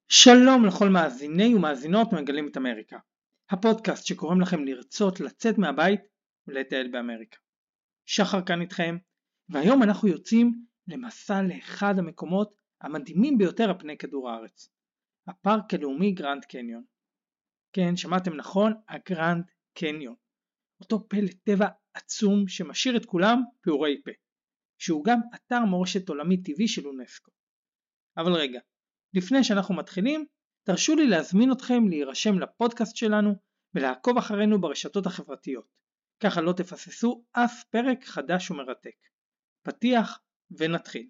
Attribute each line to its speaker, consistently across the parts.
Speaker 1: שלום לכל מאזיני ומאזינות מגלים את אמריקה, הפודקאסט שקוראים לכם לרצות לצאת מהבית ולטייל באמריקה. שחר כאן איתכם, והיום אנחנו יוצאים למסע לאחד המקומות המדהימים ביותר על פני כדור הארץ, הפארק הלאומי גרנד קניון. כן, שמעתם נכון, הגרנד קניון, אותו פלא טבע עצום שמשאיר את כולם פעורי פה, שהוא גם אתר מורשת עולמי טבעי של אונסקו. אבל רגע, לפני שאנחנו מתחילים, תרשו לי להזמין אתכם להירשם לפודקאסט שלנו ולעקוב אחרינו ברשתות החברתיות. ככה לא תפססו אף פרק חדש ומרתק. פתיח ונתחיל.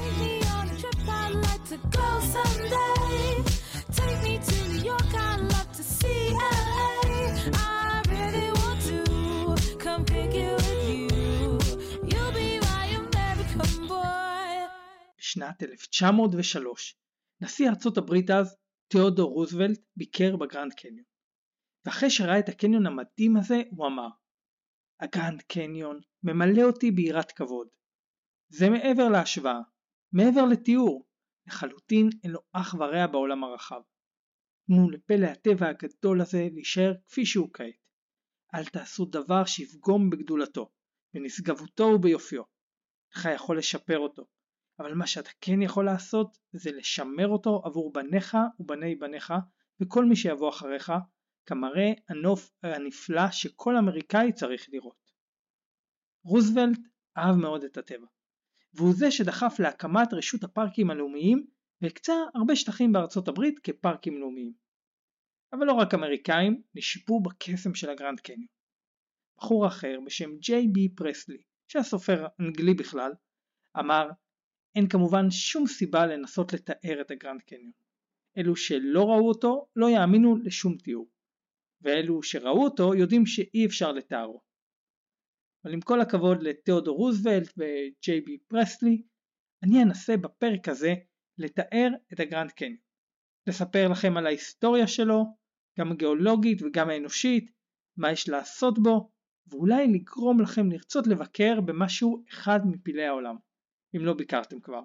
Speaker 1: בשנת 1903, נשיא ארצות הברית אז, תיאודור רוזוולט, ביקר בגרנד קניון. ואחרי שראה את הקניון המדהים הזה, הוא אמר, הגרנד קניון ממלא אותי ביראת כבוד. זה מעבר להשוואה, מעבר לתיאור, לחלוטין אין לו אח ורע בעולם הרחב. תנו לפלא הטבע הגדול הזה להישאר כפי שהוא כעת. אל תעשו דבר שיפגום בגדולתו, בנשגבותו וביופיו. לך יכול לשפר אותו. אבל מה שאתה כן יכול לעשות זה לשמר אותו עבור בניך ובני בניך וכל מי שיבוא אחריך, כמראה הנוף הנפלא שכל אמריקאי צריך לראות. רוזוולט אהב מאוד את הטבע, והוא זה שדחף להקמת רשות הפארקים הלאומיים והקצה הרבה שטחים בארצות הברית כפארקים לאומיים. אבל לא רק אמריקאים נשפו בקסם של הגרנד קניון. בחור אחר בשם ג'יי בי פרסלי, שהיה סופר אנגלי בכלל, אמר, אין כמובן שום סיבה לנסות לתאר את הגרנד קניון. אלו שלא ראו אותו לא יאמינו לשום תיאור, ואלו שראו אותו יודעים שאי אפשר לתארו. אבל עם כל הכבוד לתיאודור רוזוולט וג'יי בי פרסלי, אני אנסה בפרק הזה לתאר את הגרנד קניון. לספר לכם על ההיסטוריה שלו, גם הגיאולוגית וגם האנושית, מה יש לעשות בו, ואולי לגרום לכם לרצות לבקר במשהו אחד מפלאי העולם. אם לא ביקרתם כבר.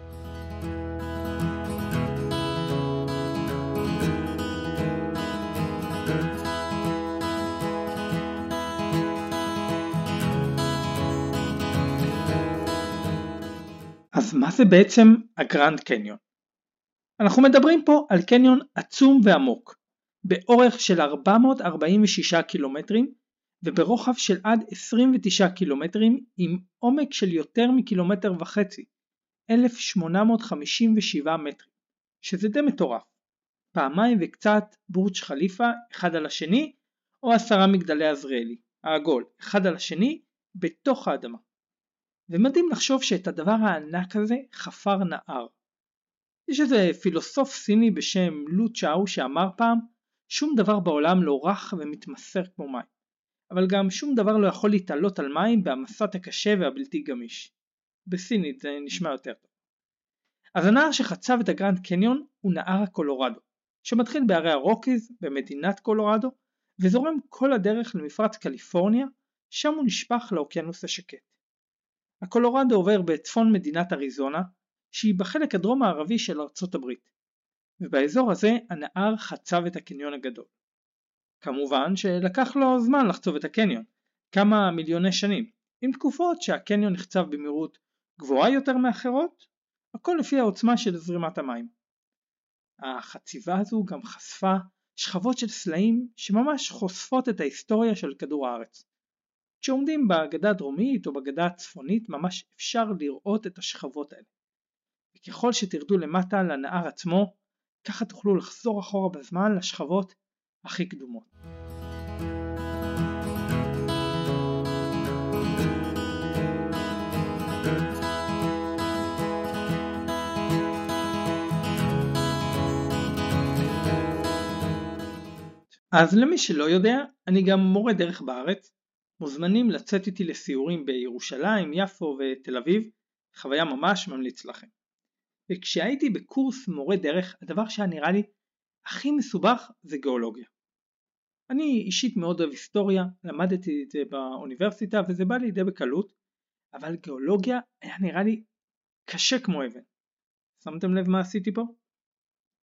Speaker 1: אז מה זה בעצם הגרנד קניון? אנחנו מדברים פה על קניון עצום ועמוק, באורך של 446 קילומטרים וברוחב של עד 29 קילומטרים עם עומק של יותר מקילומטר וחצי, 1857 מטרים, שזה די מטורף. פעמיים וקצת בורג' חליפה אחד על השני, או 10 מגדלי עזריאלי, העגול, אחד על השני, בתוך האדמה. ומדהים לחשוב שאת הדבר הענק הזה חפר נהר. יש איזה פילוסוף סיני בשם לו צ'או שאמר פעם, שום דבר בעולם לא רך ומתמסר כמו מים. אבל גם שום דבר לא יכול להתעלות על מים בהמסת הקשה והבלתי גמיש. בסינית זה נשמע יותר טוב. אז הנהר שחצב את הגרנד קניון הוא נהר הקולורדו, שמתחיל בערי הרוקיז במדינת קולורדו, וזורם כל הדרך למפרץ קליפורניה, שם הוא נשפך לאוקיינוס השקט. הקולורדו עובר בצפון מדינת אריזונה, שהיא בחלק הדרום הערבי של ארצות הברית, ובאזור הזה הנהר חצב את הקניון הגדול. כמובן שלקח לו זמן לחצוב את הקניון, כמה מיליוני שנים, עם תקופות שהקניון נחצב במהירות גבוהה יותר מאחרות, הכל לפי העוצמה של זרימת המים. החציבה הזו גם חשפה שכבות של סלעים שממש חושפות את ההיסטוריה של כדור הארץ. כשעומדים בגדה הדרומית או בגדה הצפונית ממש אפשר לראות את השכבות האלה. וככל שתרדו למטה לנהר עצמו, ככה תוכלו לחזור אחורה בזמן לשכבות הכי קדומות. אז למי שלא יודע, אני גם מורה דרך בארץ. מוזמנים לצאת איתי לסיורים בירושלים, יפו ותל אביב, חוויה ממש ממליץ לכם. וכשהייתי בקורס מורה דרך, הדבר שהיה נראה לי הכי מסובך זה גיאולוגיה. אני אישית מאוד אוהב היסטוריה, למדתי את זה באוניברסיטה וזה בא לידי בקלות, אבל גיאולוגיה היה נראה לי קשה כמו אבן. שמתם לב מה עשיתי פה?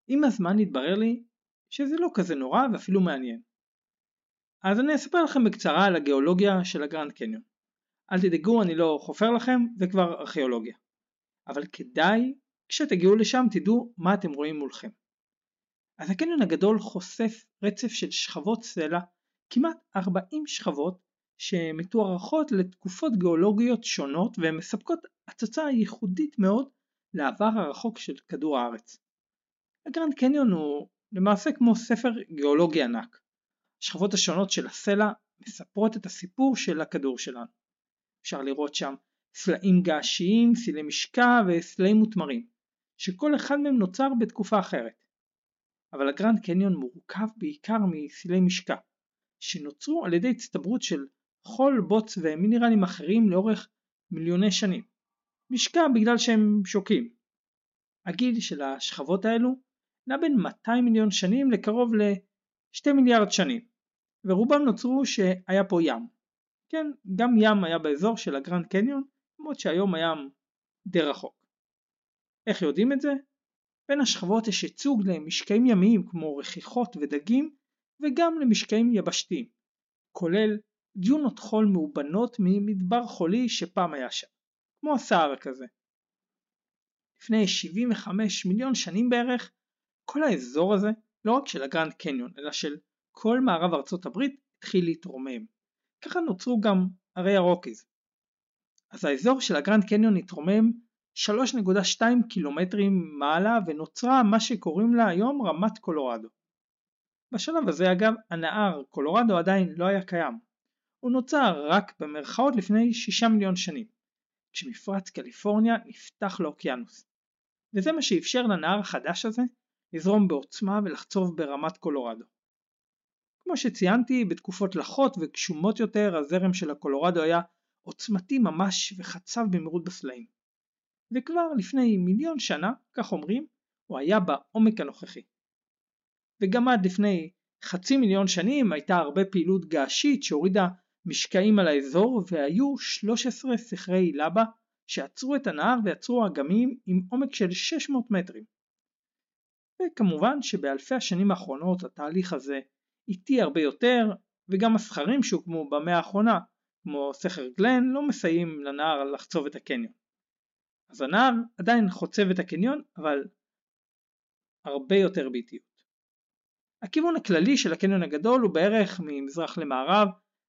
Speaker 1: עם הזמן התברר לי שזה לא כזה נורא ואפילו מעניין. אז אני אספר לכם בקצרה על הגיאולוגיה של הגרנד קניון. אל תדאגו, אני לא חופר לכם, זה כבר ארכיאולוגיה. אבל כדאי, כשתגיעו לשם תדעו מה אתם רואים מולכם. אז הקניון הגדול חושף רצף של שכבות סלע, כמעט 40 שכבות שמתוארכות לתקופות גיאולוגיות שונות והן מספקות הצצה ייחודית מאוד לעבר הרחוק של כדור הארץ. הגרנד קניון הוא למעשה כמו ספר גיאולוגי ענק. השכבות השונות של הסלע מספרות את הסיפור של הכדור שלנו. אפשר לראות שם סלעים געשיים, סלעי משקע וסלעים מותמרים, שכל אחד מהם נוצר בתקופה אחרת. אבל הגרנד קניון מורכב בעיקר מסלעי משקע, שנוצרו על ידי הצטברות של חול, בוץ ומינרלים אחרים לאורך מיליוני שנים. משקע בגלל שהם שוקים. הגיל של השכבות האלו נע בין 200 מיליון שנים לקרוב ל2 מיליארד שנים, ורובם נוצרו שהיה פה ים. כן, גם ים היה באזור של הגרנד קניון, למרות שהיום הים די רחוק. איך יודעים את זה? בין השכבות יש ייצוג למשקעים ימיים כמו רכיכות ודגים, וגם למשקעים יבשתיים, כולל דיונות חול מאובנות ממדבר חולי שפעם היה שם, כמו הסהרה כזה. לפני 75 מיליון שנים בערך, כל האזור הזה, לא רק של הגרנד קניון, אלא של כל מערב ארצות הברית, התחיל להתרומם. ככה נוצרו גם הרי הרוקיז. אז האזור של הגרנד קניון התרומם 3.2 קילומטרים מעלה ונוצרה מה שקוראים לה היום רמת קולורדו. בשלב הזה אגב הנהר קולורדו עדיין לא היה קיים. הוא נוצר רק במרכאות לפני 6 מיליון שנים, כשמפרץ קליפורניה נפתח לאוקיינוס. וזה מה שאפשר לנהר החדש הזה לזרום בעוצמה ולחצוב ברמת קולורדו. כמו שציינתי, בתקופות לחות וגשומות יותר הזרם של הקולורדו היה עוצמתי ממש וחצב במהירות בסלעים. וכבר לפני מיליון שנה, כך אומרים, הוא היה בעומק הנוכחי. וגם עד לפני 500 מיליון שנים הייתה הרבה פעילות געשית שהורידה משקעים על האזור, והיו 13 סכרי לבה שעצרו את הנהר ויצרו אגמים עם עומק של 600 מטרים. וכמובן שבאלפי השנים האחרונות התהליך הזה איטי הרבה יותר, וגם הסכרים שהוקמו במאה האחרונה, כמו סכר גלן, לא מסייעים לנהר לחצוב את הקניון. אז הנהר עדיין חוצב את הקניון, אבל הרבה יותר באיטיות. הכיוון הכללי של הקניון הגדול הוא בערך ממזרח למערב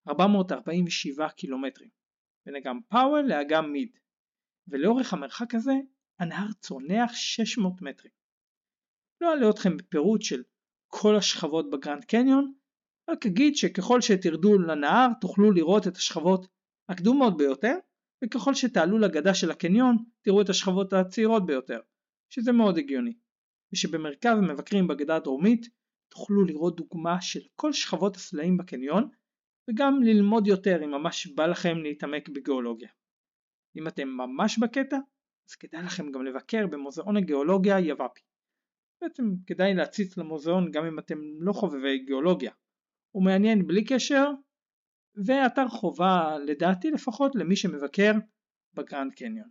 Speaker 1: 447 קילומטרים, בין אגם פאוול לאגם מיד, ולאורך המרחק הזה הנהר צונח 600 מטרים. לא אעלה אתכם בפירוט של כל השכבות בגרנד קניון, רק אגיד שככל שתרדו לנהר תוכלו לראות את השכבות הקדומות ביותר, וככל שתעלו לגדה של הקניון תראו את השכבות הצעירות ביותר, שזה מאוד הגיוני. ושבמרכז מבקרים בגדה הדרומית תוכלו לראות דוגמה של כל שכבות הסלעים בקניון, וגם ללמוד יותר אם ממש בא לכם להתעמק בגיאולוגיה. אם אתם ממש בקטע, אז כדאי לכם גם לבקר במוזיאון הגיאולוגיה יוואפי. בעצם כדאי להציץ למוזיאון גם אם אתם לא חובבי גיאולוגיה. הוא מעניין בלי קשר, ואתר חובה לדעתי לפחות למי שמבקר בגרנד קניון.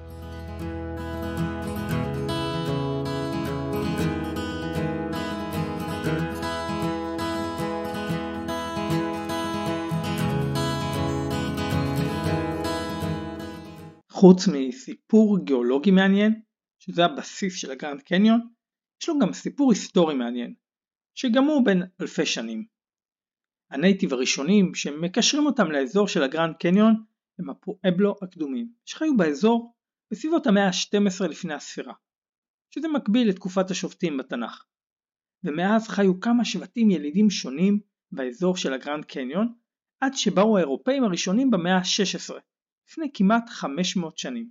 Speaker 1: חוץ מסיפור גיאולוגי מעניין, שזה הבסיס של הגרנד קניון, יש לו גם סיפור היסטורי מעניין, שגם הוא בין אלפי שנים. הנייטיב הראשונים שמקשרים אותם לאזור של הגרנד קניון הם הפואבלו הקדומים, שחיו באזור בסביבות המאה ה-12 לפני הספירה, שזה מקביל לתקופת השופטים בתנ"ך. ומאז חיו כמה שבטים ילידים שונים באזור של הגרנד קניון, עד שבאו האירופאים הראשונים במאה ה-16, לפני כמעט 500 שנים.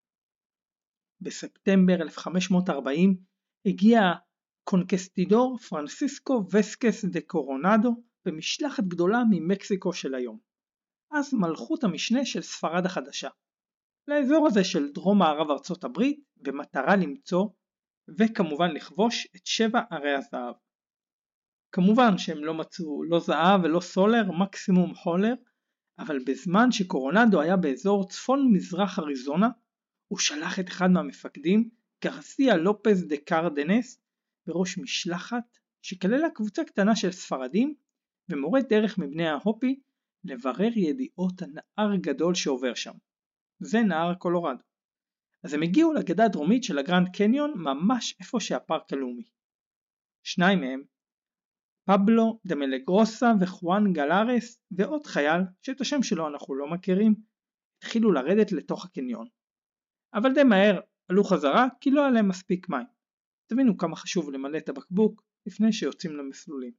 Speaker 1: בספטמבר 1540 הגיע קונקסטידור פרנסיסקו וסקס דה קורונדו במשלחת גדולה ממקסיקו של היום, אז מלכות המשנה של ספרד החדשה, לאזור הזה של דרום מערב ארצות הברית, במטרה למצוא וכמובן לכבוש את 7 ערי הזהב. כמובן שהם לא מצאו לא זהב ולא סולר, מקסימום חולר, אבל בזמן שקורונדו היה באזור צפון מזרח אריזונה, הוא שלח את אחד מהמפקדים, גרסיה לופז דה קרדנס, בראש משלחת שכללה קבוצה קטנה של ספרדים ומורה דרך מבני ההופי לברר ידיעות הנהר הגדול שעובר שם. זה נהר קולורדו. אז הם הגיעו לגדה הדרומית של הגרנד קניון ממש איפה שהפארק הלאומי. שניים מהם, פבלו דה מלגרוסה וחואן גלארס ועוד חייל שאת השם שלו אנחנו לא מכירים, התחילו לרדת לתוך הקניון. אבל די מהר עלו חזרה כי לא היה להם מספיק מים. תבינו כמה חשוב למלא את הבקבוק לפני שיוצאים למסלולים.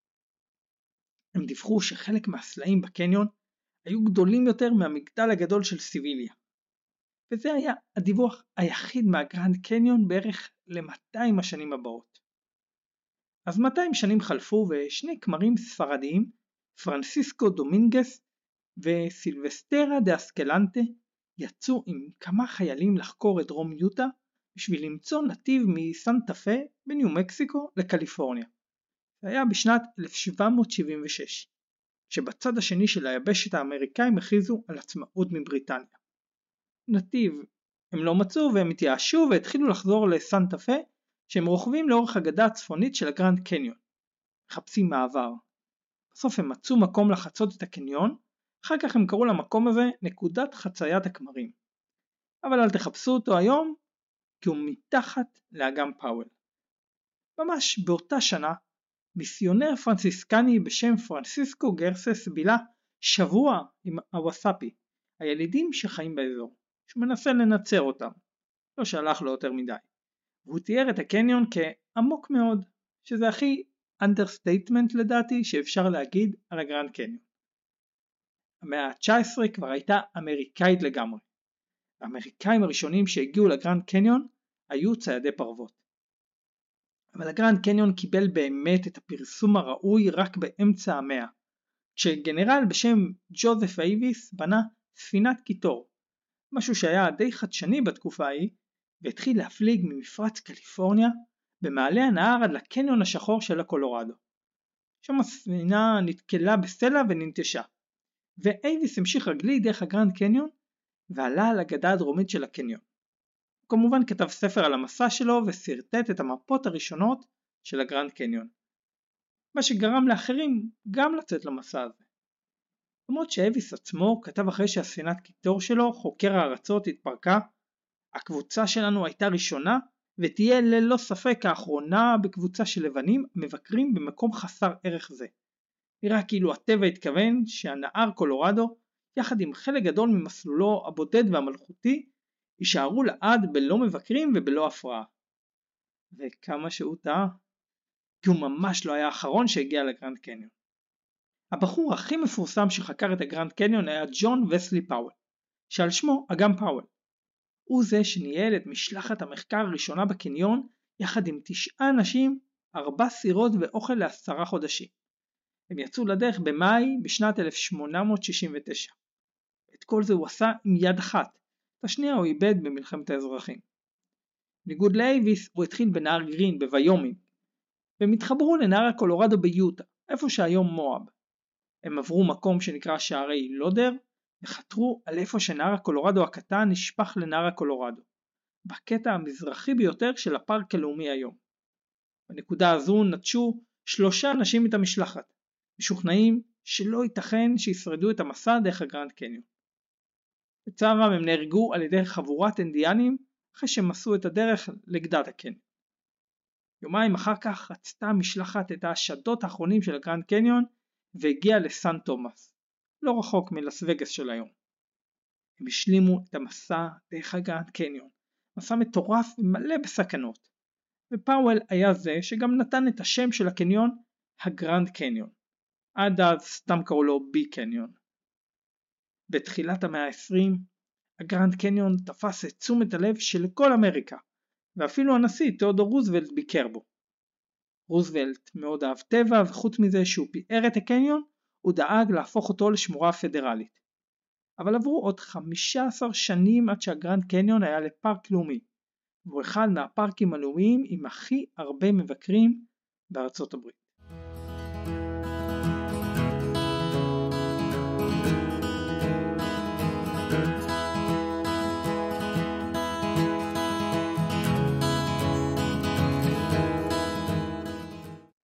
Speaker 1: הם דיווחו שחלק מהסלעים בקניון היו גדולים יותר מהמגדל הגדול של סיביליה. וזה היה הדיווח היחיד מהגרנד קניון בערך ל-200 השנים הבאות. אז 200 שנים חלפו ושני כמרים ספרדיים, פרנסיסקו דומינגס וסילבסטרה דה אסקלנטה, יצאו עם כמה חיילים לחקור את דרום יוטה בשביל למצוא נתיב מסנטה פה בניו מקסיקו לקליפורניה. זה היה בשנת 1776, שבצד השני של היבשת האמריקאים הכריזו על עצמאות מבריטניה. נתיב הם לא מצאו והם התייאשו והתחילו לחזור לסנטה פה, שהם רוכבים לאורך הגדה הצפונית של הגרנד קניון, מחפשים מעבר. בסוף הם מצאו מקום לחצות את הקניון, אחר כך הם קראו למקום הזה נקודת חציית הכמרים. אבל אל תחפשו אותו היום, כי הוא מתחת לאגם פאוול. ממש באותה שנה, מיסיונר פרנסיסקני בשם פרנסיסקו גרסס בילה שבוע עם הווסאפי, הילידים שחיים באזור, שמנסה לנצר אותם. לא שהלך לו יותר מדי. והוא תיאר את הקניון כעמוק מאוד, שזה הכי אנדרסטייטמנט לדעתי שאפשר להגיד על הגרנד קניון. המאה ה-19 כבר הייתה אמריקאית לגמרי. האמריקאים הראשונים שהגיעו לגרנד קניון היו ציידי פרוות. אבל הגרנד קניון קיבל באמת את הפרסום הראוי רק באמצע המאה, כשגנרל בשם ג'וזף אייביס בנה ספינת קיטור, משהו שהיה די חדשני בתקופה ההיא, והתחיל להפליג ממפרץ קליפורניה במעלה הנהר עד לקניון השחור של הקולורדו. שם הספינה נתקלה בסלע וננטשה, ואייביס המשיך רגלי דרך הגרנד קניון ועלה על הגדה הדרומית של הקניון. הוא כמובן כתב ספר על המסע שלו וסרטט את המפות הראשונות של הגרנד קניון, מה שגרם לאחרים גם לצאת למסע הזה. למרות שאייביס עצמו כתב אחרי שהספינת קיטור שלו, חוקר הארצות, התפרקה, הקבוצה שלנו הייתה ראשונה ותהיה ללא ספק האחרונה בקבוצה של לבנים מבקרים במקום חסר ערך זה. נראה כאילו הטבע התכוון שהנהר קולורדו, יחד עם חלק גדול ממסלולו הבודד והמלכותי, יישארו לעד בלא מבקרים ובלא הפרעה. וכמה שהוא טעה, כי הוא ממש לא היה האחרון שהגיע לגרנד קניון. הבחור הכי מפורסם שחקר את הגרנד קניון היה ג'ון וסלי פאוול, שעל שמו אגם פאוול. הוא זה שניהל את משלחת המחקר הראשונה בקניון יחד עם 9 אנשים, 4 סירות ואוכל ל10 חודשים. הם יצאו לדרך במאי בשנת 1869. את כל זה הוא עשה עם יד אחת, את השנייה הוא איבד במלחמת האזרחים. בניגוד לאייביס הוא התחיל בנהר גרין בוויומינג, והם התחברו לנהר הקולורדו ביוטה, איפה שהיום מואב. הם עברו מקום שנקרא שערי לודר, וחתרו על איפה שנהר הקולורדו הקטן נשפך לנהר הקולורדו, בקטע המזרחי ביותר של הפארק הלאומי היום. בנקודה הזו נטשו 3 אנשים את המשלחת, משוכנעים שלא ייתכן שישרדו את המסע דרך הגרנד קניון. בצערם הם נהרגו על ידי חבורת אינדיאנים אחרי שהם עשו את הדרך לגדת הקניון. יומיים אחר כך רצתה המשלחת את השדות האחרונים של הגרנד קניון והגיעה לסן תומאס, לא רחוק מלס וגאס של היום. הם השלימו את המסע דרך הגרנד קניון, מסע מטורף ומלא בסכנות, ופאוול היה זה שגם נתן את השם של הקניון הגרנד קניון, עד אז סתם קראו לו בי קניון. בתחילת המאה ה-20 הגרנד קניון תפס את תשומת הלב של כל אמריקה, ואפילו הנשיא תיאודור רוזוולט ביקר בו. רוזוולט מאוד אהב טבע, וחוץ מזה שהוא פיאר את הקניון, הוא דאג להפוך אותו לשמורה פדרלית. אבל עברו עוד 15 שנים עד שהגרנד קניון היה לפארק לאומי, והוא אחד מהפארקים הלאומיים עם הכי הרבה מבקרים בארצות הברית.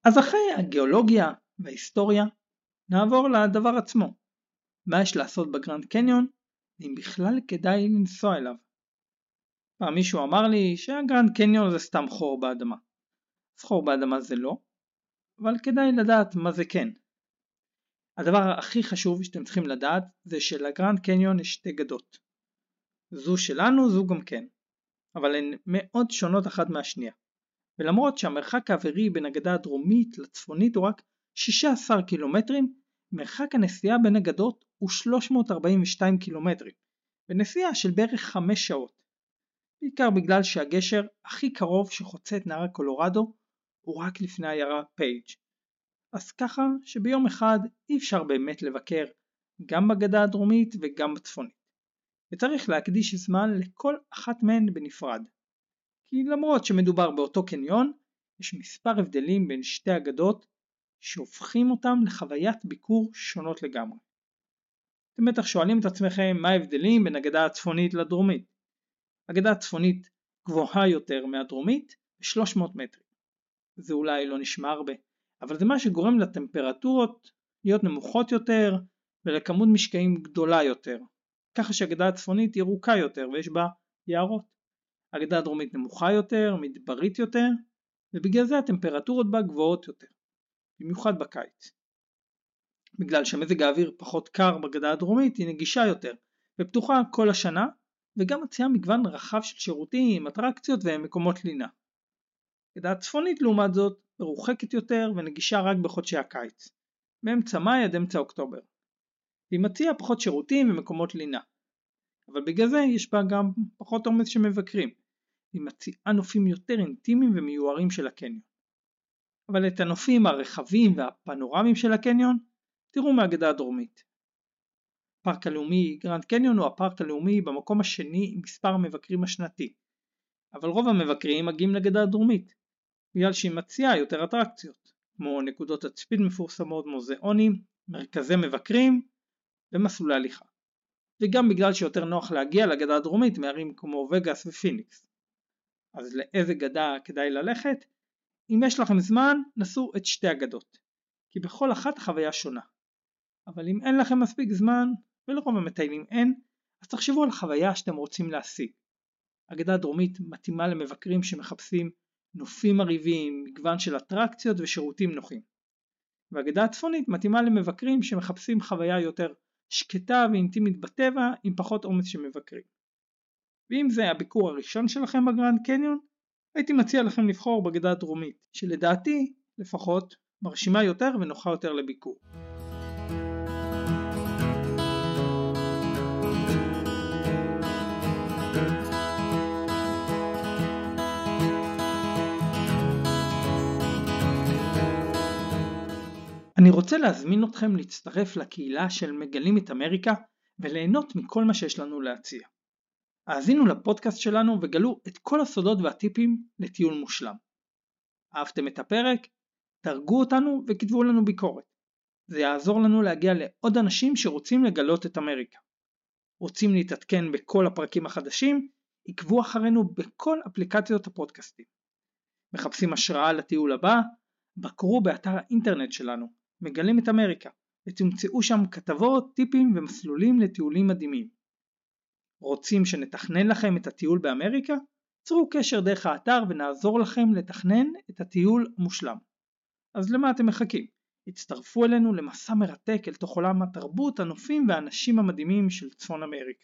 Speaker 1: אז אחרי הגיאולוגיה וההיסטוריה, נעבור לדבר עצמו. מה יש לעשות בגרנד קניון, אם בכלל כדאי לנסוע אליו. פעם מישהו אמר לי שהגרנד קניון זה סתם חור באדמה. אז חור באדמה זה לא, אבל כדאי לדעת מה זה כן. הדבר הכי חשוב שאתם צריכים לדעת זה שלגרנד קניון יש שתי גדות. זו שלנו, זו גם כן. אבל הן מאוד שונות אחת מהשנייה. ולמרות שהמרחק האווירי בין הגדה הדרומית לצפונית הוא רק 16 קילומטרים, מרחק הנסיעה בין הגדות הוא 342 קילומטרים, ונסיעה של בערך 5 שעות. בעיקר בגלל שהגשר הכי קרוב שחוצה את נהר הקולורדו הוא רק לפני העיירה פייג'. אז ככה שביום אחד אי אפשר באמת לבקר גם בגדה הדרומית וגם בצפונית. וצריך להקדיש זמן לכל אחת מהן בנפרד. כי למרות שמדובר באותו קניון, יש מספר הבדלים בין שתי הגדות שהופכים אותם לחוויית ביקור שונות לגמרי. אתם בטח שואלים את עצמכם מה ההבדלים בין הגדה הצפונית לדרומית. הגדה הצפונית גבוהה יותר מהדרומית ב-300 מטרים. זה אולי לא נשמע הרבה, אבל זה מה שגורם לטמפרטורות להיות נמוכות יותר ולכמות משקעים גדולה יותר. ככה שהגדה הצפונית היא ארוכה יותר ויש בה יערות. הגדה הדרומית נמוכה יותר, מדברית יותר, ובגלל זה הטמפרטורות בה גבוהות יותר, במיוחד בקיץ. בגלל שמזג האוויר פחות קר בגדה הדרומית היא נגישה יותר, ופתוחה כל השנה, וגם מציעה מגוון רחב של שירותים, אטרקציות ומקומות לינה. הגדה הצפונית לעומת זאת מרוחקת יותר ונגישה רק בחודשי הקיץ, מאמצע מאי עד אמצע אוקטובר. היא מציעה פחות שירותים ומקומות לינה, אבל בגלל זה יש בה גם פחות עומס שמבקרים. היא מציעה נופים יותר אינטימיים ומיוערים של הקניון. אבל את הנופים הרחבים והפנורמיים של הקניון תראו מהגדה הדרומית. הפארק הלאומי גרנד קניון הוא הפארק הלאומי במקום השני עם מספר המבקרים השנתי. אבל רוב המבקרים מגיעים לגדה הדרומית, בגלל שהיא מציעה יותר אטרקציות, כמו נקודות תצפית מפורסמות, מוזיאונים, מרכזי מבקרים ומסלולי הליכה. וגם בגלל שיותר נוח להגיע לגדה הדרומית מערים כמו וגאס ופיניקס. אז לאיזה גדה כדאי ללכת? אם יש לכם זמן, נסו את שתי הגדות, כי בכל אחת חוויה שונה. אבל אם אין לכם מספיק זמן, ולרוב המטיילים אין, אז תחשבו על החוויה שאתם רוצים להשיג. הגדה הדרומית מתאימה למבקרים שמחפשים נופים מרהיבים, מגוון של אטרקציות ושירותים נוחים. והגדה הצפונית מתאימה למבקרים שמחפשים חוויה יותר שקטה ואינטימית בטבע עם פחות עומס שמבקרים. ואם זה הביקור הראשון שלכם בגרנד קניון, הייתי מציע לכם לבחור בגדה הדרומית, שלדעתי לפחות מרשימה יותר ונוחה יותר לביקור. אני רוצה להזמין אתכם להצטרף לקהילה של מגלים את אמריקה וליהנות מכל מה שיש לנו להציע. האזינו לפודקאסט שלנו וגלו את כל הסודות והטיפים לטיול מושלם. אהבתם את הפרק? דרגו אותנו וכתבו לנו ביקורת. זה יעזור לנו להגיע לעוד אנשים שרוצים לגלות את אמריקה. רוצים להתעדכן בכל הפרקים החדשים? עקבו אחרינו בכל אפליקציות הפודקאסטים. מחפשים השראה לטיול הבא? בקרו באתר האינטרנט שלנו, מגלים את אמריקה, ותמצאו שם כתבות, טיפים ומסלולים לטיולים מדהימים. רוצים שנתכנן לכם את הטיול באמריקה? צרו קשר דרך האתר ונעזור לכם לתכנן את הטיול המושלם. אז למה אתם מחכים? הצטרפו אלינו למסע מרתק אל תוך עולם התרבות, הנופים והאנשים המדהימים של צפון אמריקה.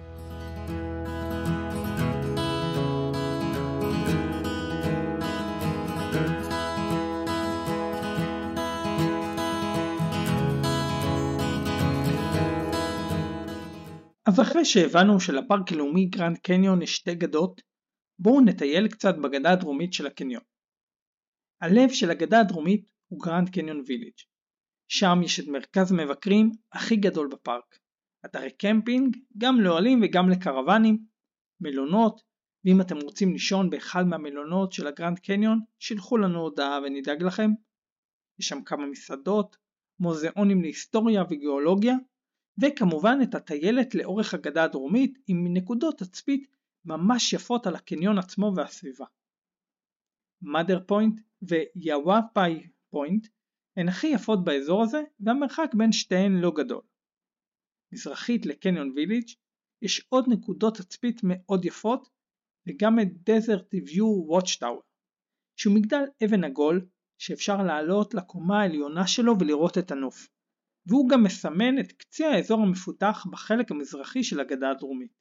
Speaker 1: אז אחרי שהבנו שלפארק הלאומי גרנד קניון יש שתי גדות, בואו נטייל קצת בגדה הדרומית של הקניון. הלב של הגדה הדרומית הוא גרנד קניון ויליג'. שם יש את מרכז המבקרים הכי גדול בפארק. אתרי קמפינג, גם לאוהלים וגם לקרוונים, מלונות, ואם אתם רוצים לישון באחד מהמלונות של הגרנד קניון, שילחו לנו הודעה ונדאג לכם. יש שם כמה מסעדות, מוזיאונים להיסטוריה וגיאולוגיה, וכמובן את הטיילת לאורך הגדה הדרומית עם נקודות תצפית ממש יפות על הקניון עצמו והסביבה. מאדר פוינט ויוואפאי פוינט הן הכי יפות באזור הזה, והמרחק בין שתיהן לא גדול. מזרחית לקניון ויליג' יש עוד נקודות תצפית מאוד יפות, וגם את דזרט ויו וואץ' טאוור, שהוא מגדל אבן עגול שאפשר לעלות לקומה העליונה שלו ולראות את הנוף, והוא גם מסמן את קצה האזור המפותח בחלק המזרחי של הגדה הדרומית.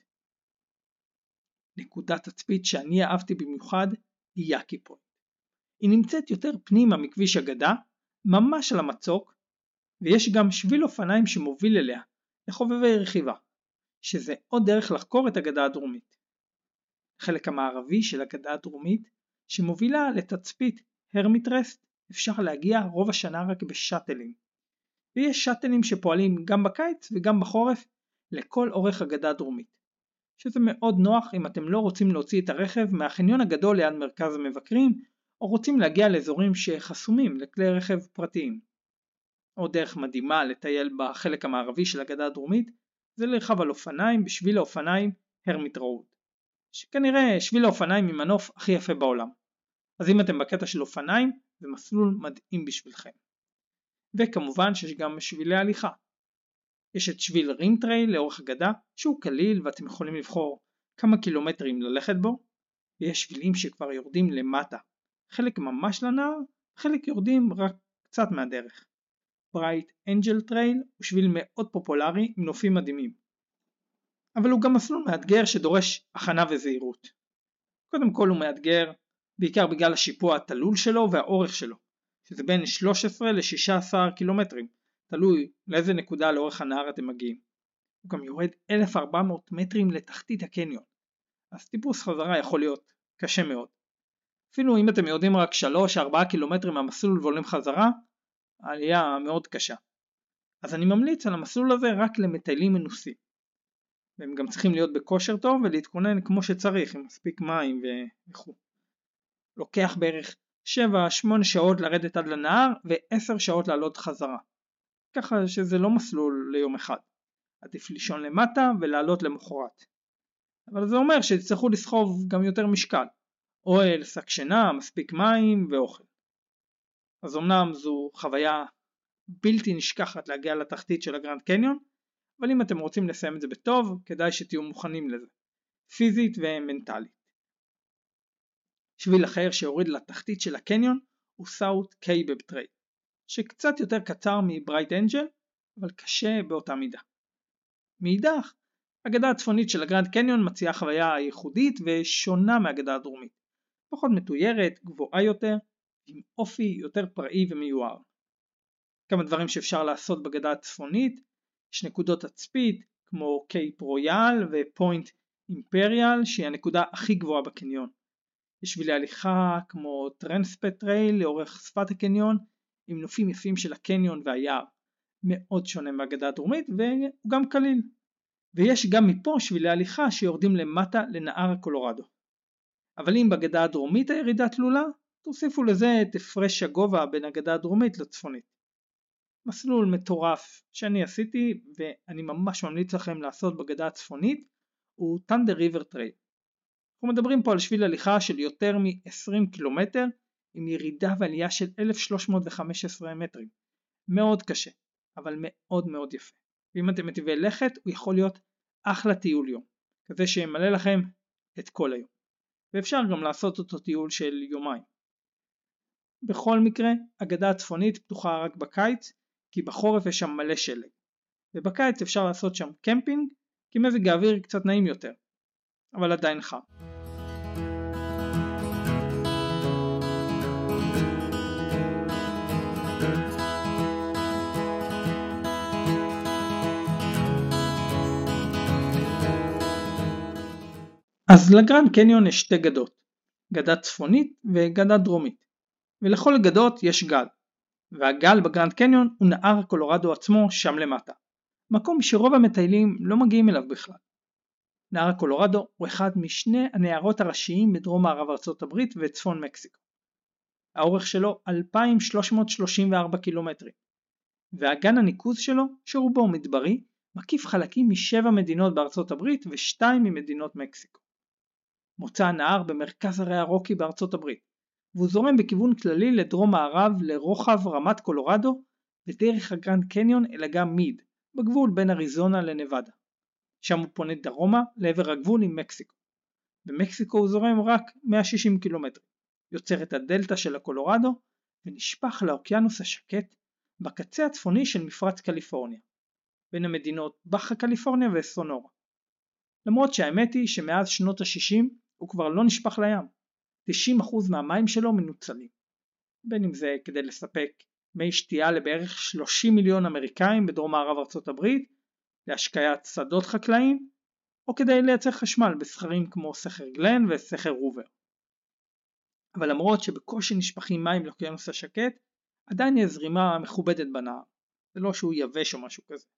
Speaker 1: נקודת תצפית שאני אהבתי במיוחד היא יאקי פוינט. היא נמצאת יותר פנימה מכביש הגדה, ממש על המצוק, ויש גם שביל אופניים שמוביל אליה, לחובבי רכיבה, שזה עוד דרך לחקור את הגדה הדרומית. החלק המערבי של הגדה הדרומית, שמובילה לתצפית הרמיט רסט, אפשר להגיע רוב השנה רק בשאטלים. ויש שאטלים שפועלים גם בקיץ וגם בחורף לכל אורך הגדה הדרומית, שזה מאוד נוח אם אתם לא רוצים להוציא את הרכב מהחניון הגדול ליד מרכז המבקרים, או רוצים להגיע לאזורים שחסומים לכלי רכב פרטיים. עוד דרך מדהימה לטייל בחלק המערבי של הגדה הדרומית, זה לרכב על אופניים בשביל האופניים הרמיט רוד, שכנראה שביל האופניים עם מנוף הכי יפה בעולם. אז אם אתם בקטע של אופניים, זה מסלול מדהים בשבילכם. וכמובן שיש גם שבילי הליכה. יש את שביל רים טרייל לאורך הגדה, שהוא קליל ואתם יכולים לבחור כמה קילומטרים ללכת בו, ויש שבילים שכבר יורדים למטה, חלק ממש לנהר, חלק יורדים רק קצת מהדרך. ברייט אנג'ל טרייל הוא שביל מאוד פופולרי עם נופים מדהימים, אבל הוא גם מסלול מאתגר שדורש הכנה וזהירות. קודם כל הוא מאתגר בעיקר בגלל השיפוע התלול שלו והאורך שלו, שזה בין 13 ל-16 קילומטרים, תלוי לאיזה נקודה לאורך הנהר אתם מגיעים. הוא גם יורד 1400 מטרים לתחתית הקניון, אז טיפוס חזרה יכול להיות קשה מאוד. אפילו אם אתם יודעים רק 3-4 קילומטרים מהמסלול ועולים חזרה, העלייה מאוד קשה. אז אני ממליץ על המסלול הזה רק למטיילים מנוסים. והם גם צריכים להיות בכושר טוב ולהתכונן כמו שצריך, עם מספיק מים וכו'. לוקח בערך 7-8 שעות לרדת עד לנהר ו10 שעות לעלות חזרה. ככה שזה לא מסלול ליום אחד. עדיף לישון למטה ולעלות למחרת. אבל זה אומר שתצטרכו לסחוב גם יותר משקל. אוהל, שק שינה, מספיק מים ואוכל. אז אמנם זו חוויה בלתי נשכחת להגיע לתחתית של הגרנד קניון, אבל אם אתם רוצים לסיים את זה בטוב, כדאי שתהיו מוכנים לזה, פיזית ומנטלית. שביל אחר שיוריד לתחתית של הקניון הוא סאוט קייבב טרייל, שקצת יותר קצר מברייט אנג'ל, אבל קשה באותה מידה. מאידך, הגדה הצפונית של הגרנד קניון מציעה חוויה ייחודית ושונה מהגדה הדרומית, פחות מתוירת, גבוהה יותר, עם אופי יותר פראי ומיוער. כמה דברים שאפשר לעשות בגדה הצפונית, יש נקודות תצפית כמו קייפ רויאל ופוינט אימפריאל שהיא הנקודה הכי גבוהה בקניון. יש שבילי הליכה כמו טרנספט טרייל לאורך שפת הקניון עם נופים יפים של הקניון והיער, מאוד שונה מהגדה הדרומית והוא גם קליל. ויש גם מפה שבילי הליכה שיורדים למטה לנהר הקולורדו. אבל אם בגדה הדרומית הירידה תלולה, תוסיפו לזה את הפרש הגובה בין הגדה הדרומית לצפונית. מסלול מטורף שאני עשיתי ואני ממש ממליץ לכם לעשות בגדה הצפונית הוא טנדר ריבר טרייל. אנחנו מדברים פה על שביל הליכה של יותר מ-20 קילומטר עם ירידה ועלייה של 1315 מטרים. מאוד קשה, אבל מאוד מאוד יפה. ואם אתם מטיבי לכת הוא יכול להיות אחלה טיול יום, כזה שימלא לכם את כל היום. ואפשר גם לעשות אותו טיול של יומיים. בכל מקרה, הגדה הצפונית פתוחה רק בקיץ, כי בחורף יש שם מלא שלג. ובקיץ אפשר לעשות שם קמפינג, כי מזג האוויר קצת נעים יותר. אבל עדיין חם. אז לגרנד קניון יש שתי גדות, גדה צפונית וגדה דרומית, ולכל הגדות יש גל, והגל בגרנד קניון הוא נהר הקולורדו עצמו שם למטה, מקום שרוב המטיילים לא מגיעים אליו בכלל. נהר הקולורדו הוא אחד משני הנהרות הראשיים בדרום מערב ארצות הברית וצפון מקסיקו. האורך שלו 2,334 קילומטרים, והאגן הניקוז שלו, שרובו מדברי, מקיף חלקים מ7 מדינות בארצות הברית ו2 ממדינות מקסיקו. מוצא הנהר במרכז הרי הרוקי בארצות הברית, והוא זורם בכיוון כללי לדרום מערב לרוחב רמת קולורדו ודרך הגרנד קניון אל אגם מיד, בגבול בין אריזונה לנבדה. שם הוא פונה דרומה לעבר הגבול עם מקסיקו. במקסיקו הוא זורם רק 160 קילומטר, יוצר את הדלטה של הקולורדו ונשפך לאוקיינוס השקט בקצה הצפוני של מפרץ קליפורניה, בין המדינות בחה קליפורניה וסונורה. למרות שהאמת היא שמאז שנות ה-60 הוא כבר לא נשפך לים, 90% מהמים שלו מנוצלים, בין אם זה כדי לספק מי שתייה לבערך 30 מיליון אמריקאים בדרום מערב ארצות הברית, להשקיית שדות חקלאיים, או כדי לייצר חשמל בסכרים כמו סכר גלן וסכר רובר. אבל למרות שבקושי נשפכים מים לאוקיינוס השקט, עדיין יש זרימה מכובדת בנהר, זה לא שהוא יבש או משהו כזה.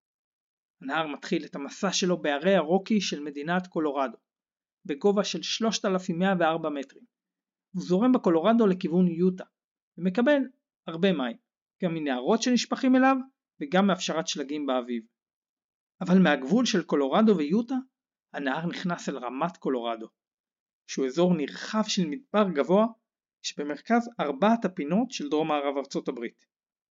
Speaker 1: הנהר מתחיל את המסע שלו בערי הרוקי של מדינת קולורדו, בגובה של 3,104 מטרים. הוא זורם בקולורדו לכיוון יוטה, ומקבל הרבה מים, גם מנהרות שנשפכים אליו, וגם מהפשרת שלגים באביב. אבל מהגבול של קולורדו ויוטה, הנהר נכנס אל רמת קולורדו, שהוא אזור נרחב של מדבר גבוה, שבמרכז 4 הפינות של דרום מערב ארצות הברית.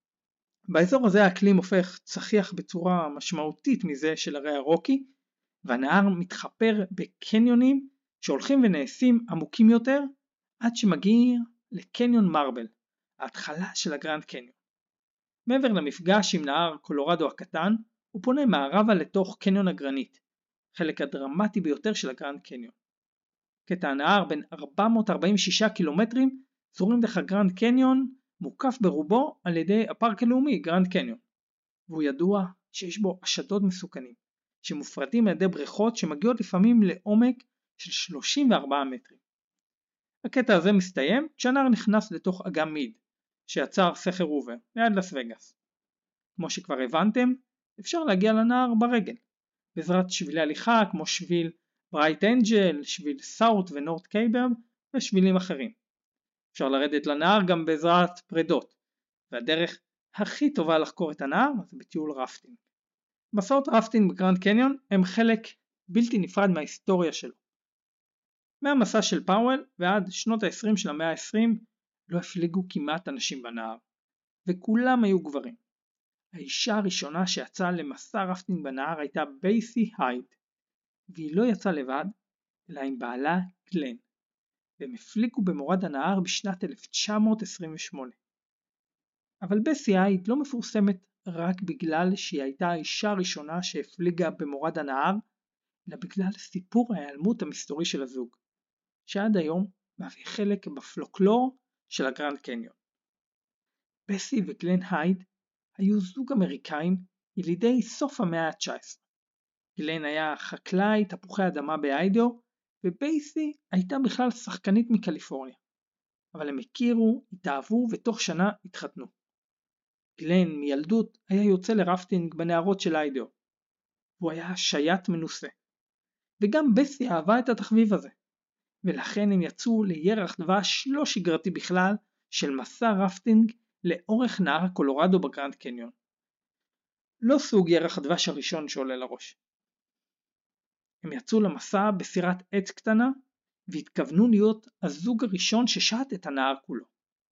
Speaker 1: באזור הזה האקלים הופך צחיח בצורה משמעותית מזה של הרי הרוקי, והנהר מתחפר בקניונים שהולכים ונעשים עמוקים יותר, עד שמגיע לקניון מרבל, ההתחלה של הגרנד קניון. מעבר למפגש עם נהר קולורדו הקטן, הוא פונה מערבה לתוך קניון הגרנית, חלק הדרמטי ביותר של הגרנד קניון. קטע הנהר בין 446 קילומטרים זורם דרך הגרנד קניון, מוקף ברובו על ידי הפארק הלאומי גרנד קניון, והוא ידוע שיש בו השדות מסוכנים, שמופרדים על ידי בריכות שמגיעות לפעמים לעומק של 34 מטרים. הקטע הזה מסתיים כשהנהר נכנס לתוך אגם מיד, שיצר סכר רובר, ליד לס וגאס. כמו שכבר הבנתם, אפשר להגיע לנהר ברגל, בעזרת שבילי הליכה כמו שביל ברייט אנג'ל, שביל סאוט ונורט קייבר ושבילים אחרים. אפשר לרדת לנהר גם בעזרת פרדות, והדרך הכי טובה לחקור את הנהר זה בטיול רפטינג. מסעות רפטינג בגרנד קניון הם חלק בלתי נפרד מההיסטוריה שלו. מהמסע של פאוול ועד שנות ה-20 של המאה ה-20 לא הפליגו כמעט אנשים בנהר, וכולם היו גברים. האישה הראשונה שיצאה למסע רפטינג בנהר הייתה בייסי הייד, והיא לא יצאה לבד, אלא עם בעלה גלן, והם הפליגו במורד הנהר בשנת 1928. אבל בייסי הייד לא מפורסמת רק בגלל שהיא הייתה האישה הראשונה שהפליגה במורד הנהר, אלא בגלל סיפור ההיעלמות המסתורי של הזוג, שעד היום מהווה חלק בפלוקלור של הגרנד קניון. בייסי וגלן הייד היו זוג אמריקאים ילידי סוף המאה ה-19. גלן היה חקלאי תפוחי אדמה באיידאו, ובייסי הייתה בכלל שחקנית מקליפורניה. אבל הם הכירו, התאהבו ותוך שנה התחתנו. גלן מילדות היה יוצא לרפטינג בנהרות של איידאו. הוא היה שייט מנוסה. וגם בייסי אהבה את התחביב הזה. ולכן הם יצאו לירח דבש לא שגרתי בכלל של מסע רפטינג לאורך נהר הקולורדו בגרנד קניון. לא סוג ירח הדבש הראשון שעולה לראש. הם יצאו למסע בסירת עץ קטנה והתכוונו להיות הזוג הראשון ששט את הנהר כולו.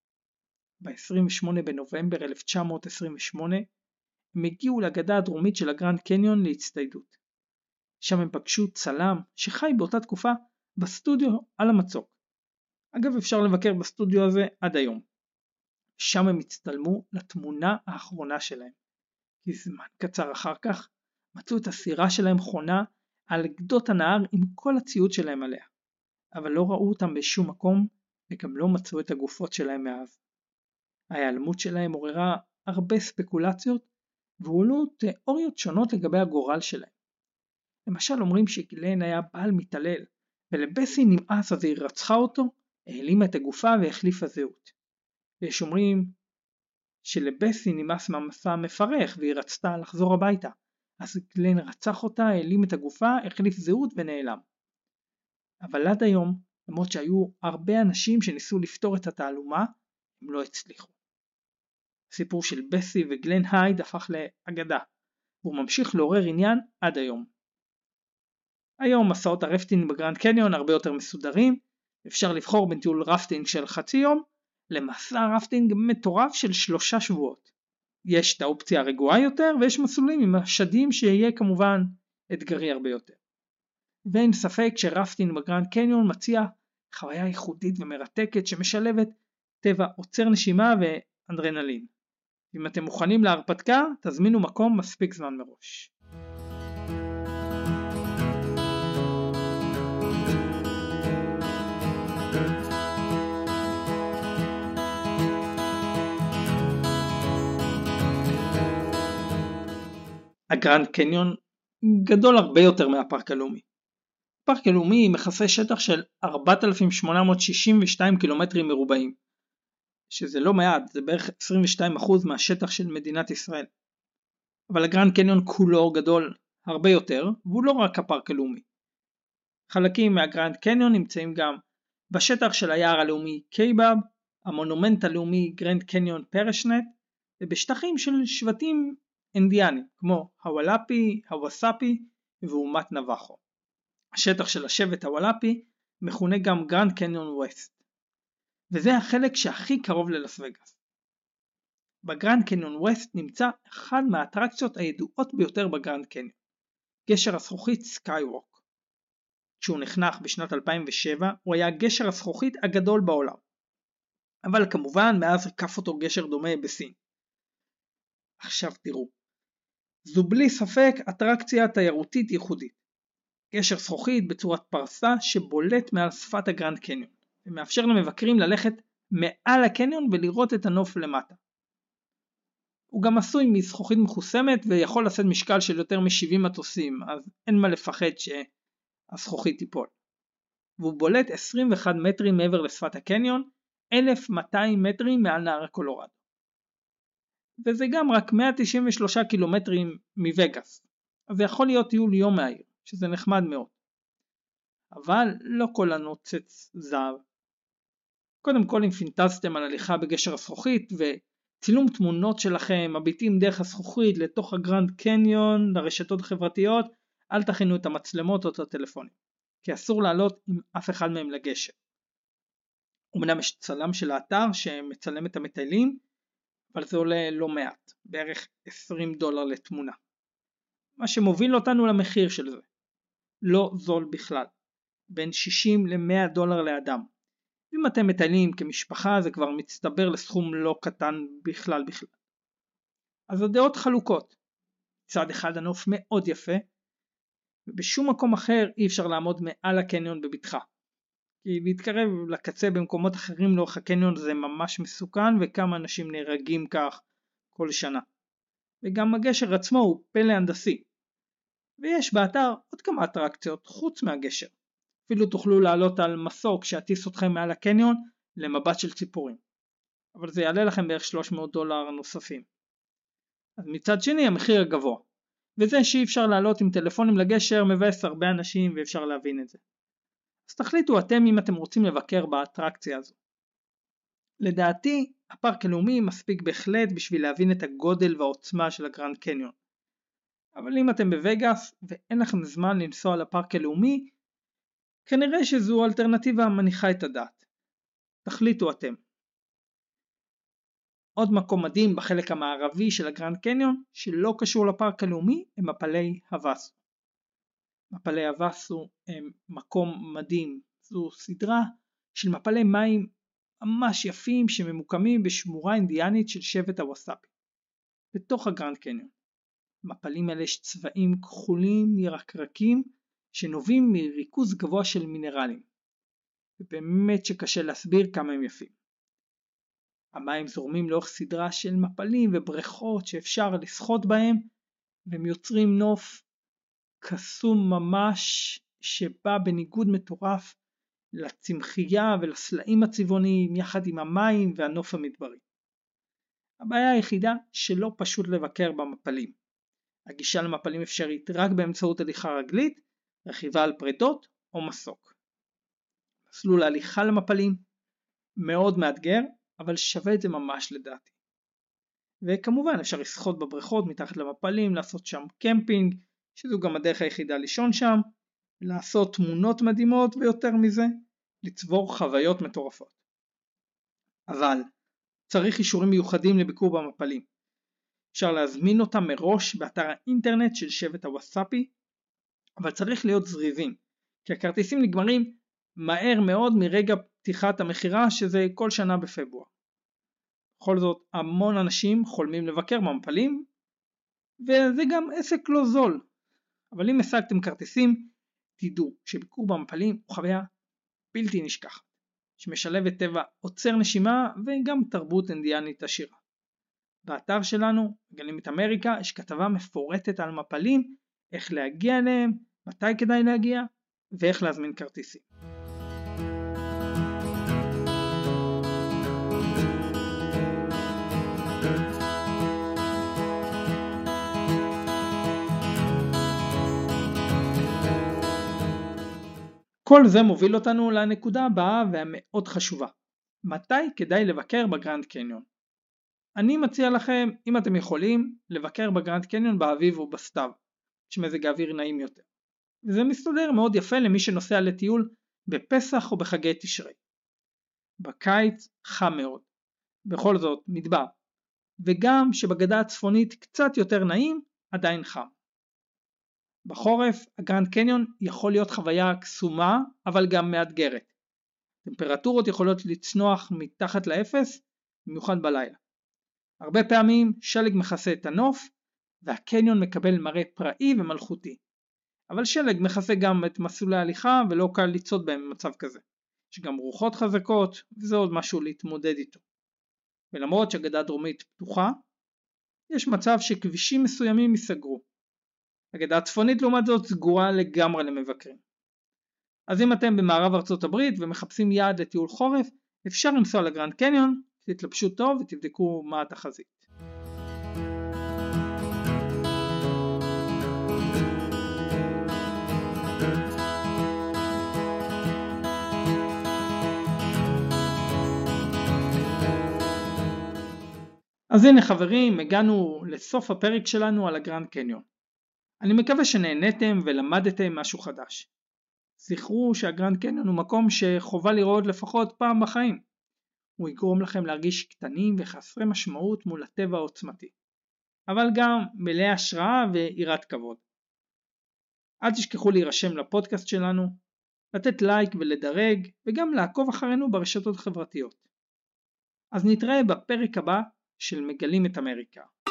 Speaker 1: ב-28 בנובמבר 1928 הם הגיעו לגדה הדרומית של הגרנד קניון להצטיידות. שם הם פגשו צלם שחי באותה תקופה בסטודיו על המצוק. אגב, אפשר לבקר בסטודיו הזה עד היום. שם הם הצטלמו לתמונה האחרונה שלהם, כי זמן קצר אחר כך מצאו את הסירה שלהם חונה על גדות הנהר עם כל הציוד שלהם עליה, אבל לא ראו אותם בשום מקום וגם לא מצאו את הגופות שלהם מאז. ההיעלמות שלהם עוררה הרבה ספקולציות והועלו תיאוריות שונות לגבי הגורל שלהם. למשל אומרים שגלן היה בעל מתעלל ולבייסי נמאס אז היא רצחה אותו, העלימה את הגופה והחליפה זהות. ויש אומרים שלבייסי נמאס מהמסע המפרך והיא רצתה לחזור הביתה, אז גלן רצח אותה, העלים את הגופה, החליף זהות ונעלם. אבל עד היום, למרות שהיו הרבה אנשים שניסו לפתור את התעלומה, הם לא הצליחו. הסיפור של בייסי וגלן הייד הפך לאגדה, והוא ממשיך לעורר עניין עד היום. היום מסעות הרפטינג בגרנד קניון הרבה יותר מסודרים, אפשר לבחור בין טיול רפטינג של חצי יום למסע רפטינג מטורף של 3 שבועות. יש את האופציה הרגועה יותר ויש מסלולים עם השדים שיהיה כמובן אתגרי הרבה יותר. ואין ספק שרפטינג בגרנד קניון מציע חוויה ייחודית ומרתקת שמשלבת טבע עוצר נשימה ואנדרנלין. אם אתם מוכנים להרפתקה, תזמינו מקום מספיק זמן מראש. הגרנד קניון גדול הרבה יותר מהפארק הלאומי. הפארק הלאומי מכסה שטח של 4,862 קילומטרים מרובעים, שזה לא מעט, זה בערך 22% מהשטח של מדינת ישראל. אבל הגרנד קניון כולו גדול הרבה יותר, והוא לא רק הפארק הלאומי. חלקים מהגרנד קניון נמצאים גם בשטח של היער הלאומי קייבאב, המונומנט הלאומי גרנד קניון פרשנט, ובשטחים של שבטים אינדיאנים כמו הוואלאפי, הווסאפי ואומת נבחו. השטח של השבט הוואלאפי מכונה גם גרנד קניון ווסט, וזה החלק שהכי קרוב ללאס וגאס. בגרנד קניון ווסט נמצא אחד מהאטרקציות הידועות ביותר בגרנד קניון, גשר הזכוכית סקייווק. כשהוא נחנך בשנת 2007 הוא היה גשר הזכוכית הגדול בעולם, אבל כמובן מאז רקף אותו גשר דומה בסין. עכשיו תראו, זו בלי ספק אטרקציה תיירותית ייחודית. גשר זכוכית בצורת פרסה שבולט מעל שפת הגרנד קניון, ומאפשר למבקרים ללכת מעל הקניון ולראות את הנוף למטה. הוא גם עשוי מזכוכית מחוסמת ויכול לשאת משקל של יותר מ-70 מטוסים, אז אין מה לפחד שהזכוכית תיפול. והוא בולט 21 מטרים מעבר לשפת הקניון, 1,200 מטרים מעל נהר הקולורדו. וזה גם רק 193 קילומטרים מווגאס, אז זה יכול להיות טיול יום מהעיר, שזה נחמד מאוד. אבל לא כל הנוצץ זהב. קודם כל אם פינטזתם על הליכה בגשר הזכוכית וצילום תמונות שלכם מביטים דרך הזכוכית לתוך הגרנד קניון לרשתות החברתיות, אל תכינו את המצלמות או את הטלפונים, כי אסור לעלות עם אף אחד מהם לגשר. אמנם יש צלם של האתר שמצלם את המטיילים, אבל זה עולה לא מעט, בערך $20 לתמונה. מה שמוביל אותנו למחיר של זה. לא זול בכלל, בין $60 ל-$100 לאדם. אם אתם מטיילים כמשפחה זה כבר מצטבר לסכום לא קטן בכלל. אז הדעות חלוקות. צד אחד הנוף מאוד יפה, ובשום מקום אחר אי אפשר לעמוד מעל הקניון בבטחה. כי להתקרב לקצה במקומות אחרים לאורך הקניון זה ממש מסוכן, וכמה אנשים נהרגים כך כל שנה. וגם הגשר עצמו הוא פלא הנדסי. ויש באתר עוד כמה אטרקציות חוץ מהגשר. אפילו תוכלו לעלות על מסוק שיטיס אתכם מעל הקניון למבט של ציפורים. אבל זה יעלה לכם בערך $300 נוספים. אז מצד שני המחיר הגבוה. וזה שאי אפשר לעלות עם טלפונים לגשר מבאס הרבה אנשים ואפשר להבין את זה. אז תחליטו אתם אם אתם רוצים לבקר באטרקציה הזו. לדעתי הפארק הלאומי מספיק בהחלט בשביל להבין את הגודל והעוצמה של הגרנד קניון. אבל אם אתם בווגאס ואין לכם זמן לנסוע לפארק הלאומי, כנראה שזו אלטרנטיבה מניחה את הדעת. תחליטו אתם. עוד מקום מדהים בחלק המערבי של הגרנד קניון שלא קשור לפארק הלאומי הם מפלי הווסו. מפלי הווסו הם מקום מדהים. זו סדרה של מפלי מים ממש יפים שממוקמים בשמורה אינדיאנית של שבט הווסאפי בתוך הגרנד קניון. מפלים אלה יש צבעים כחולים ירקרקים שנובעים מריכוז גבוה של מינרלים. ובאמת שקשה להסביר כמה הם יפים. המים זורמים לאורך סדרה של מפלים ובריכות שאפשר לשחות בהם, והם יוצרים נוף קסום ממש שבא בניגוד מטורף לצמחייה ולסלעים הצבעוניים יחד עם המים והנוף המדברי. הבעיה היחידה שלא פשוט לבקר במפלים. הגישה למפלים אפשרית רק באמצעות הליכה רגלית, רכיבה על פרדות או מסוק. מסלול ההליכה למפלים מאוד מאתגר, אבל שווה את זה ממש לדעתי. וכמובן אפשר לשחות בבריכות מתחת למפלים, לעשות שם קמפינג, שזו גם הדרך היחידה לישון שם, לעשות תמונות מדהימות ויותר מזה, לצבור חוויות מטורפות. אבל צריך אישורים מיוחדים לביקור במפלים. אפשר להזמין אותם מראש באתר האינטרנט של שבט הווסאפי, אבל צריך להיות זריזים, כי הכרטיסים נגמרים מהר מאוד מרגע פתיחת המכירה, שזה כל שנה בפברואר. בכל זאת, המון אנשים חולמים לבקר במפלים, וזה גם עסק לא זול. אבל אם השגתם כרטיסים, תדעו שביקור במפלים הוא חוויה בלתי נשכחת, שמשלבת טבע עוצר נשימה וגם תרבות אינדיאנית עשירה. באתר שלנו, מגלים את אמריקה, יש כתבה מפורטת על מפלים, איך להגיע אליהם, מתי כדאי להגיע, ואיך להזמין כרטיסים. כל זה מוביל אותנו לנקודה הבאה והמאוד חשובה. מתי כדאי לבקר בגרנד קניון? אני מציע לכם, אם אתם יכולים, לבקר בגרנד קניון באביב או בסתיו, שמזג האוויר נעים יותר. וזה מסתדר מאוד יפה למי שנוסע לטיול בפסח או בחגי תשרי. בקיץ חם מאוד, בכל זאת מדבר, וגם שבגדה הצפונית קצת יותר נעים, עדיין חם. בחורף הגרנד קניון יכול להיות חוויה קסומה, אבל גם מאתגרת. טמפרטורות יכולות לצנוח מתחת לאפס, במיוחד בלילה. הרבה פעמים שלג מכסה את הנוף, והקניון מקבל מראה פראי ומלכותי. אבל שלג מכסה גם את מסלולי ההליכה, ולא קל לצעוד בהם במצב כזה. יש גם רוחות חזקות, וזה עוד משהו להתמודד איתו. ולמרות שהגדה הדרומית פתוחה, יש מצב שכבישים מסוימים ייסגרו. הגדה הצפונית לעומת זאת סגורה לגמרי למבקרים. אז אם אתם במערב ארצות הברית ומחפשים יעד לטיול חורף, אפשר לנסוע לגרנד קניון, תתלבשו טוב ותבדקו מה התחזית. אז הנה חברים, הגענו לסוף הפרק שלנו על הגרנד קניון. אני מקווה שנהנתם ולמדתם משהו חדש. זכרו שהגרנד קניון הוא מקום שחובה לראות לפחות פעם בחיים. הוא יגרום לכם להרגיש קטנים וחסרי משמעות מול הטבע העוצמתי. אבל גם מלא השראה ויראת כבוד. אל תשכחו להירשם לפודקאסט שלנו, לתת לייק ולדרג, וגם לעקוב אחרינו ברשתות החברתיות. אז נתראה בפרק הבא של מגלים את אמריקה.